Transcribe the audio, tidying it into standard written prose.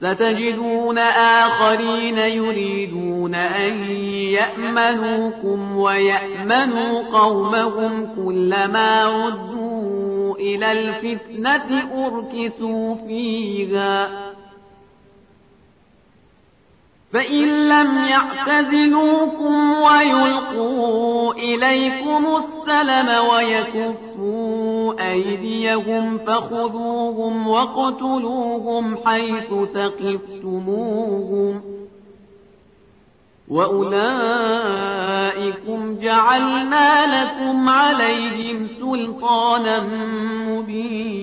ستجدون آخرين يريدون أن يأمنوكم ويأمنوا قومهم كلما ردوا إلى الفتنة أركسوا فيها فإن لم يعتزلوكم ويلقوا إليكم السلم ويكفوا أيديهم فخذوهم واقتلوهم حيث ثقفتموهم وأولئكم جعلنا لكم عليهم سلطانا مبينا